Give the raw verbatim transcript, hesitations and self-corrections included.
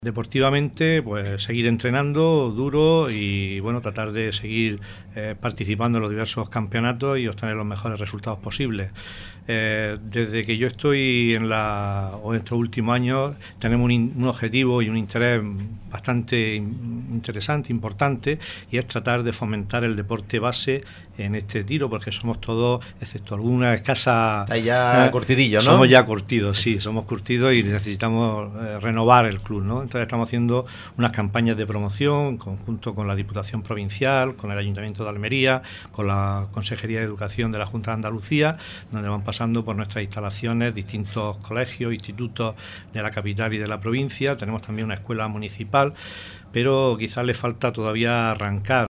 Deportivamente, pues seguir entrenando duro y bueno, tratar de seguir eh, participando en los diversos campeonatos y obtener los mejores resultados posibles. Eh, desde que yo estoy en la o en estos últimos años tenemos un, in, un objetivo y un interés bastante interesante, importante, y es tratar de fomentar el deporte base en este tiro, porque somos todos, excepto algunas escasas... Está ya eh, curtidillo, ¿no? Somos ya curtidos, sí, somos curtidos y necesitamos eh, renovar el club, ¿no? Entonces estamos haciendo unas campañas de promoción en conjunto con la Diputación Provincial, con el Ayuntamiento de Almería, con la Consejería de Educación de la Junta de Andalucía, donde van pasando por nuestras instalaciones distintos colegios, institutos de la capital y de la provincia. Tenemos también una escuela municipal, pero quizás le falta todavía arrancar.